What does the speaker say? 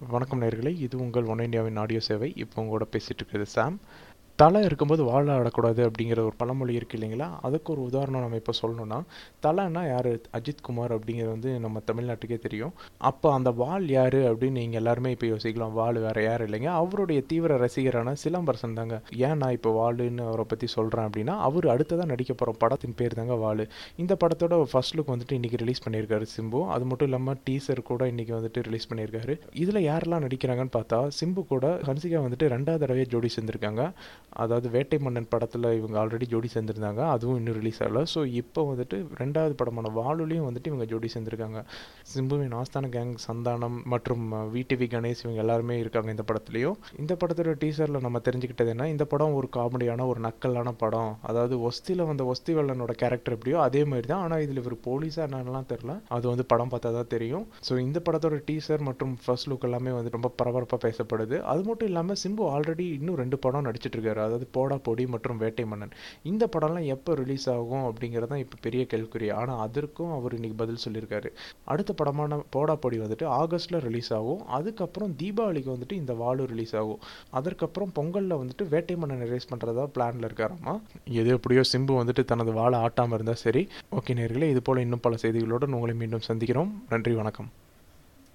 வணக்கம் நேயர்களே, இது உங்கள் ஒன் இண்டியாவின் ஆடியோ சேவை. இப்போ உங்களோட பேசிகிட்டு இருக்கிறது சாம். தலை இருக்கும்போது வாழ ஆடக்கூடாது அப்படிங்கிற ஒரு பழமொழி இருக்குது இல்லைங்களா? அதுக்கு ஒரு உதாரணம் நம்ம இப்போ சொல்லணும்னா, தலைன்னா யார்? அஜித் குமார் அப்படிங்கிறது வந்து நம்ம தமிழ்நாட்டுக்கே தெரியும். அப்போ அந்த வாள் யார் அப்படின்னு நீங்கள் எல்லாருமே இப்போ யோசிக்கலாம். வாள் வேறு யார் இல்லைங்க, அவருடைய தீவிர ரசிகரான சிலம்பரசன் தாங்க. ஏன் நான் இப்போ வாளுன்னு அவரை பற்றி சொல்கிறேன் அப்படின்னா, அவர் அடுத்ததாக நடிக்க போகிற படத்தின் பேர் தாங்க வாள். இந்த படத்தோட ஃபர்ஸ்ட் லுக் வந்துட்டு இன்றைக்கி ரிலீஸ் பண்ணியிருக்காரு சிம்பு. அது மட்டும் இல்லாமல் டீசர் கூட இன்றைக்கி வந்துட்டு ரிலீஸ் பண்ணியிருக்காரு. இதில் யாரெல்லாம் நடிக்கிறாங்கன்னு பார்த்தா, சிம்பு கூட ஹன்சிகா வந்துட்டு 2வது தடவை ஜோடி சேர்ந்துருக்காங்க. அதாவது வேட்டை மன்னன் படத்தில் இவங்க ஆல்ரெடி ஜோடி சேர்ந்துருந்தாங்க, அதுவும் இன்னும் ரிலீஸ் ஆகலை. ஸோ இப்போ வந்துட்டு 2வது படமான வாளுலேயும் வந்துட்டு இவங்க ஜோடி சேர்ந்துருக்காங்க. சிம்புவின் ஆஸ்தான கேங், சந்தானம் மற்றும் விடிவி கணேஷ் இவங்க எல்லாருமே இருக்காங்க இந்த படத்துலையும். இந்த படத்தோட டீசரில் நம்ம தெரிஞ்சுக்கிட்டது என்ன, இந்த படம் ஒரு காமெடியான ஒரு நக்கலான படம். அதாவது ஒஸ்தியில் வந்த ஒஸ்தி வெள்ளனோட கேரக்டர் எப்படியோ அதே மாதிரி தான், ஆனால் இதில் ஒரு போலீஸாக என்னென்னலாம் தெரில, அது வந்து படம் பார்த்தா தான் தெரியும். ஸோ இந்த படத்தோட டீசர் மற்றும் ஃபர்ஸ்ட் லுக் எல்லாமே வந்து ரொம்ப பரபரப்பாக பேசப்படுது. அது மட்டும் இல்லாமல் சிம்பு ஆல்ரெடி இன்னும் 2 படம் நடிச்சிட்டு இருக்காரு. அதாவது போடா பொடி மற்றும் வேட்டை மன்னன். இந்த படம்லாம் எப்போ ரிலீஸ் ஆகும் அப்படிங்கிறது தான் இப்போ பெரிய கேள்விக்குறி. ஆனால் அதற்கும் அவர் இன்னைக்கு பதில் சொல்லியிருக்காரு. அடுத்த படமான போடா பொடி வந்துட்டு ஆகஸ்ட்டில் ரிலீஸ் ஆகும். அதுக்கப்புறம் தீபாவளிக்கு வந்துட்டு இந்த வாழு ரிலீஸ் ஆகும். அதற்கப்புறம் பொங்கலில் வந்துட்டு வேட்டை மன்னன் ரிலீஸ் பண்ணுறதா பிளானில் இருக்காராமா. எது எப்படியோ சிம்பு வந்துட்டு தனது வாழை ஆட்டாமல் இருந்தால் சரி. ஓகே நேயர்களே, இது போல் இன்னும் பல செய்திகளோடு உங்களை மீண்டும் சந்திக்கிறோம். நன்றி, வணக்கம்.